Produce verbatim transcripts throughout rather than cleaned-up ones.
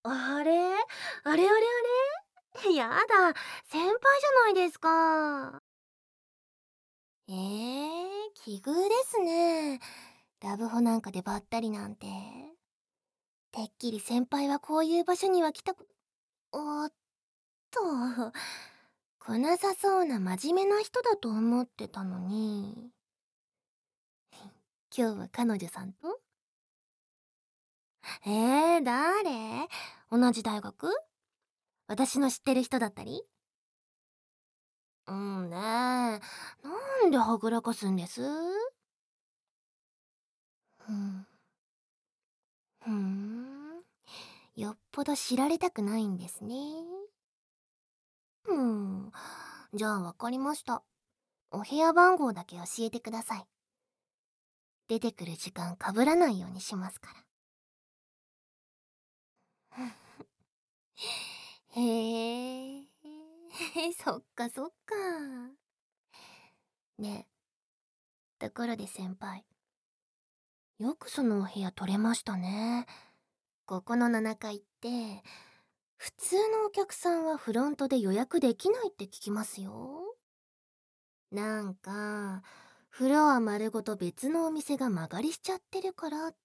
あれ？あれあれあれ？やだ、先輩じゃないですか。えー、奇遇ですね。ラブホなんかでばったりなんて。てっきり先輩はこういう場所には来たこおっと、来なさそうな真面目な人だと思ってたのに。今日は彼女さんと？えー、誰？同じ大学？私の知ってる人だったり？うんねえ、なんではぐらかすんです？うん。ふーん。よっぽど知られたくないんですね。うん。じゃあわかりました。お部屋番号だけ教えてください。出てくる時間かぶらないようにしますから。へえ。そっかそっか。ねえ、ところで先輩。よくそのお部屋取れましたね。ここのななかいって、普通のお客さんはフロントで予約できないって聞きますよ。なんか、フロア丸ごと別のお店が間借りしちゃってるからって。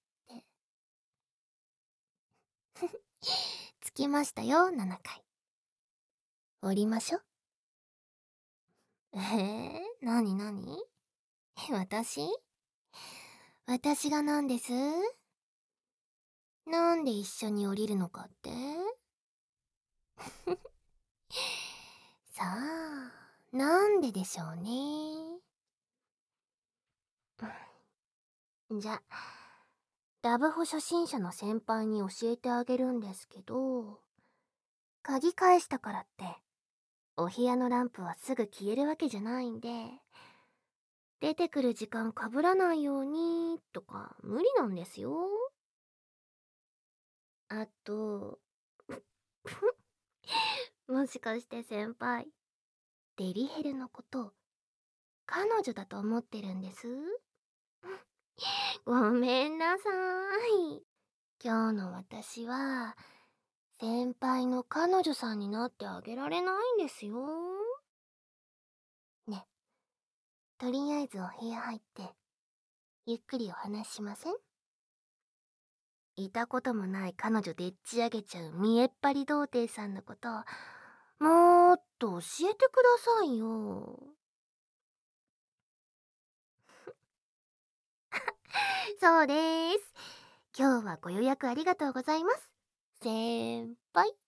着きましたよ、ななかい。降りましょ。えー、なになに？私？私がなんです？なんで一緒に降りるのかって？さあ、なんででしょうね。じゃ、ラブホ初心者の先輩に教えてあげるんですけど、鍵返したからって、お部屋のランプはすぐ消えるわけじゃないんで、出てくる時間かぶらないようにとか無理なんですよ。あと、もしかして先輩、デリヘルのこと、彼女だと思ってるんです？ごめんなさい。今日の私は、先輩の彼女さんになってあげられないんですよ。ね、とりあえずお部屋入って、ゆっくりお話ししません？いたこともない彼女でっち上げちゃう見えっ張り童貞さんのこと、もっと教えてくださいよ。そうです。今日はご予約ありがとうございます。先輩。